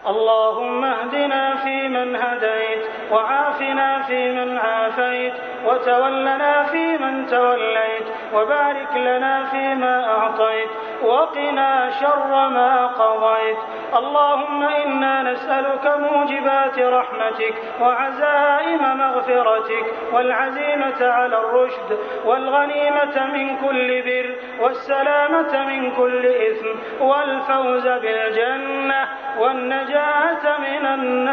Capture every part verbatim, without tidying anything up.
اللهم اهدنا فيمن هديت، وعافنا فيمن عافيت، وتولنا فيمن توليت، وبارك لنا فيما أعطيت، وقنا شر ما قضيت. اللهم إنا نسألك موجبات رحمتك وعزائم مغفرتك والعزيمة على الرشد والغنيمة من كل بر والسلامة من كل إثم والفوز بالجنة والنجاة من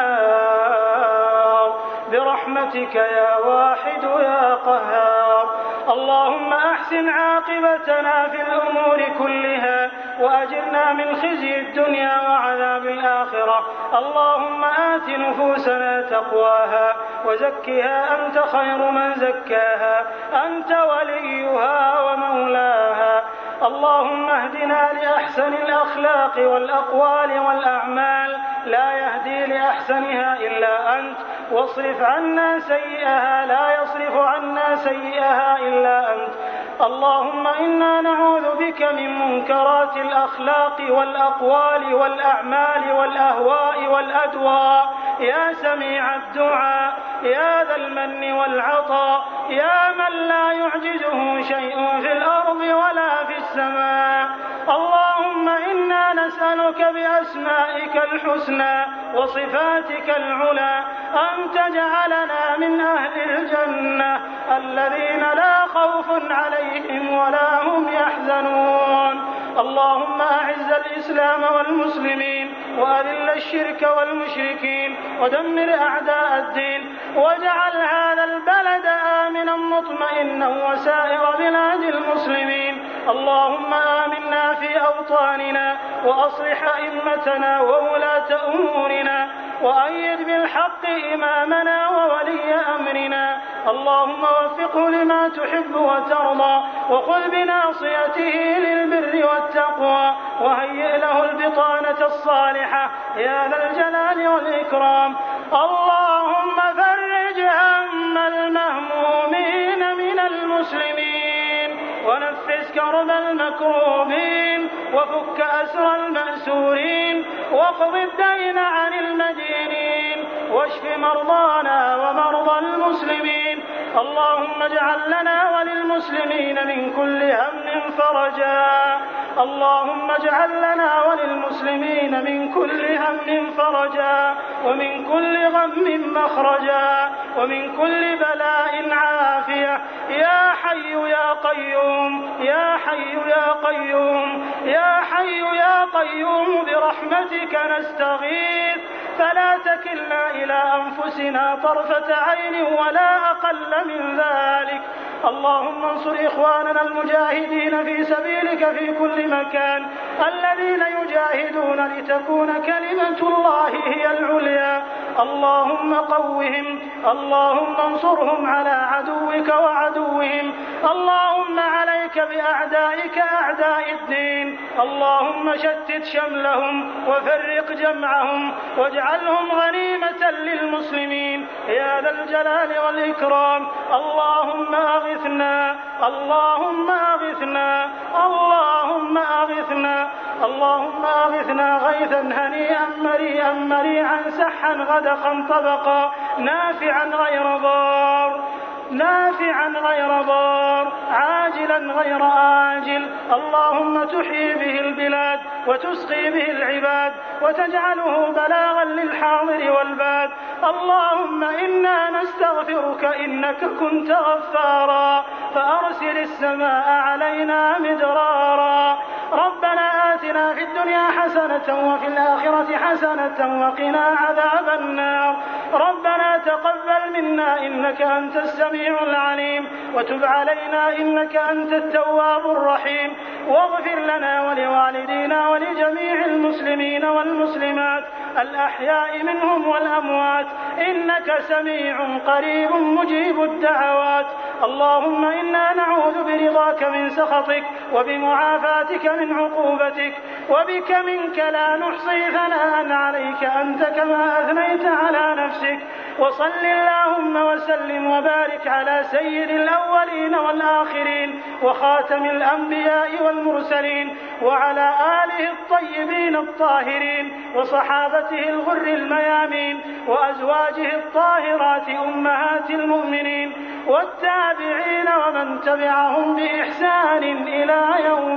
النار برحمتك يا واحد يا قهار. اللهم أحسن عاقبتنا في الأمور كلها وأجرنا من خزي الدنيا وعذاب الآخرة. اللهم آت نفوسنا تقواها وزكها أنت خير من زكاها، أنت وليها ومولاها. اللهم اهدنا لأحسن الأخلاق والأقوال والأعمال، لا يهدي لأحسنها إلا أنت، واصرف عنا سيئها، لا يصرف عنا سيئها إلا أنت. اللهم إنا نعوذ بك من منكرات الأخلاق والأقوال والأعمال والأهواء والأدواء، يا سميع الدعاء، يا ذا المن والعطاء، يا من لا يعجزه شيء في الأرض ولا في السماء. اللهم إنا نسألك بأسمائك الحسنى وصفاتك العلى أن تجعلنا من أهل الجنة الذين لا خوف عليهم ولا هم يحزنون. اللهم أعز الإسلام والمسلمين وأذل الشرك والمشركين ودمر أعداء الدين، واجعل هذا البلد آمنا مطمئنا وسائر بلاد المسلمين. اللهم آمنا في أوطاننا وأصلح أئمتنا وولاة أمورنا، وأيد بالحق إمامنا وولي أمرنا. اللهم وفقه لما تحب وترضى، وخذ بناصيته للبر والتقوى، وهيئ له البطانة الصالحة يا ذا الجلال والإكرام. اللهم فرج هم المهمومين من المسلمين، ونفس كرب المكروبين، وفك أسر المأسورين، واقض الدين عن المدينين، واشف مرضانا ومرضى المسلمين. اللهم اجعل لنا وللمسلمين من كل هم فرجا. اللهم اجعل لنا وللمسلمين من كل هم فرجا، ومن كل غم مخرجا، ومن كل بلاء عافية، يا حي يا قيوم، يا حي يا قيوم، يا حي يا قيوم، برحمتك نستغيث، فلا تكلنا إلى أنفسنا طرفة عين ولا أقل من ذلك. اللهم انصر إخواننا المجاهدين في سبيلك في كل مكان، الذين يجاهدون لتكون كلمة الله هي العليا. اللهم قوهم، اللهم انصرهم على عدوك وعدوهم. اللهم عليك بأعدائك أعداء الدين. اللهم شتت شملهم وفرق جمعهم، واجعلهم غنيمة للمسلمين يا ذا الجلال والإكرام. اللهم أغثنا، اللهم أغثنا، اللهم أغثنا، اللهم أغثنا غيثا هنيئا مريئا مريعا سحا غدقا طبقا نافعا غير ضار، نافعا غير ضار، عاجلا غير آجل. اللهم تحيي به البلاد وتسقي به العباد، وتجعله بلاغا للحاضر والباد. اللهم إنا نستغفرك إنك كنت غفارا، فأرسل السماء علينا مدرارا. ربنا آتنا في الدنيا حسنة وفي الآخرة حسنة وقنا عذاب النار. ربنا تقبل منا إنك أنت السميع العليم، وتب علينا إنك أنت التواب الرحيم، واغفر لنا ولوالدينا ولجميع المسلمين والمسلمات الأحياء منهم والأموات، إنك سميع قريب مجيب الدعوات. اللهم إنا نعوذ برضاك من سخطك وبمعافاتك من عقوبتك وبك منك لا نحصي ثناء عليك أنت كما أثنيت على نفسك. وصل اللهم وسلم وبارك على سيد الأولين والآخرين وخاتم الأنبياء والمرسلين وعلى آله الطيبين الطاهرين وصحابته الغر الميامين وأزواجه الطاهرات أمهات المؤمنين والتابعين ومن تبعهم بإحسان إلى يوم